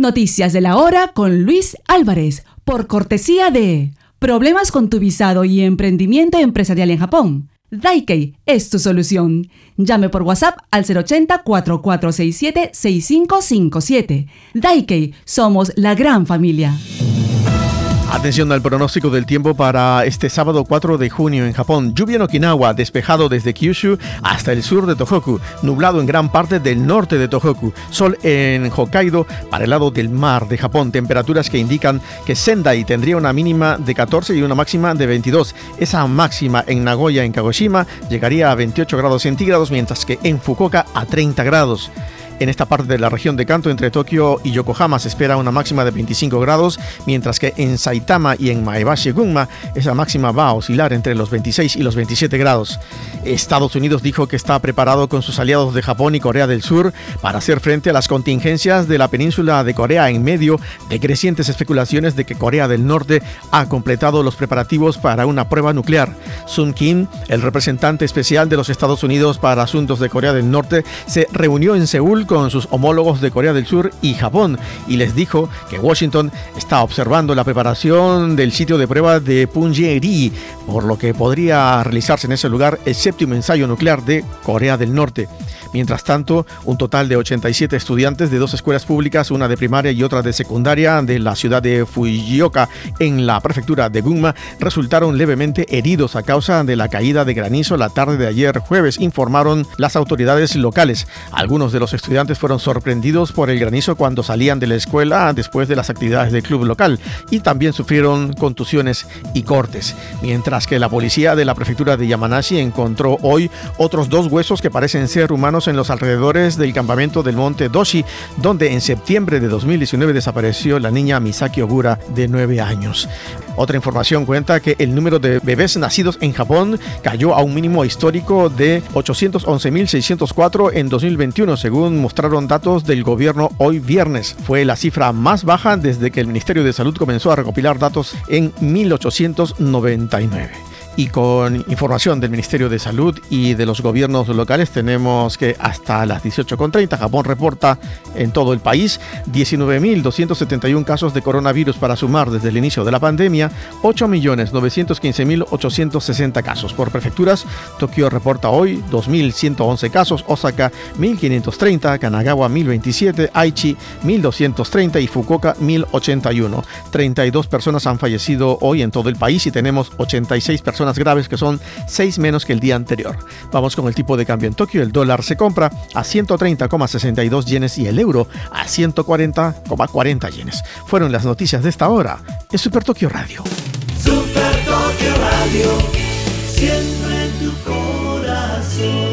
Noticias de la hora con Luis Álvarez, por cortesía de Problemas con tu visado y emprendimiento empresarial en Japón. Daikei es tu solución. Llame por WhatsApp al 080-4467-6557. Daikei, somos la gran familia. Atención al pronóstico del tiempo para este sábado 4 de junio en Japón. Lluvia en Okinawa, despejado desde Kyushu hasta el sur de Tohoku. Nublado en gran parte del norte de Tohoku. Sol en Hokkaido para el lado del mar de Japón. Temperaturas que indican que Sendai tendría una mínima de 14 y una máxima de 22. Esa máxima en Nagoya, en Kagoshima, llegaría a 28 grados centígrados, mientras que en Fukuoka a 30 grados. En esta parte de la región de Kanto, entre Tokio y Yokohama, se espera una máxima de 25 grados, mientras que en Saitama y en Maebashi, Gunma, esa máxima va a oscilar entre los 26 y los 27 grados. Estados Unidos dijo que está preparado con sus aliados de Japón y Corea del Sur para hacer frente a las contingencias de la península de Corea en medio de crecientes especulaciones de que Corea del Norte ha completado los preparativos para una prueba nuclear. Sun Kim, el representante especial de los Estados Unidos para asuntos de Corea del Norte, se reunió en Seúl con sus homólogos de Corea del Sur y Japón y les dijo que Washington está observando la preparación del sitio de prueba de Punggye-ri, por lo que podría realizarse en ese lugar el séptimo ensayo nuclear de Corea del Norte. Mientras tanto, un total de 87 estudiantes de dos escuelas públicas, una de primaria y otra de secundaria, de la ciudad de Fujioka, en la prefectura de Gunma, resultaron levemente heridos a causa de la caída de granizo la tarde de ayer jueves, informaron las autoridades locales. Algunos de los estudiantes fueron sorprendidos por el granizo cuando salían de la escuela después de las actividades del club local y también sufrieron contusiones y cortes. Mientras que la policía de la prefectura de Yamanashi encontró hoy otros dos huesos que parecen ser humanos en los alrededores del campamento del monte Doshi, donde en septiembre de 2019 desapareció la niña Misaki Ogura, de 9 años. Otra información cuenta que el número de bebés nacidos en Japón cayó a un mínimo histórico de 811.604 en 2021, según mostraron datos del gobierno hoy viernes. Fue la cifra más baja desde que el Ministerio de Salud comenzó a recopilar datos en 1899. Y con información del Ministerio de Salud y de los gobiernos locales, tenemos que hasta las 18:30 Japón reporta en todo el país 19.271 casos de coronavirus, para sumar desde el inicio de la pandemia 8.915.860 casos. Por prefecturas, Tokio reporta hoy 2.111 casos, Osaka 1.530, Kanagawa 1.027, Aichi 1.230 y Fukuoka 1.081. 32 personas han fallecido hoy en todo el país y tenemos 86 personas graves, que son 6 menos que el día anterior. Vamos con el tipo de cambio en Tokio. El dólar se compra a 130,62 yenes y el euro a 140,40 yenes. Fueron las noticias de esta hora en Super Tokio Radio. Super Tokio Radio, siempre en tu corazón.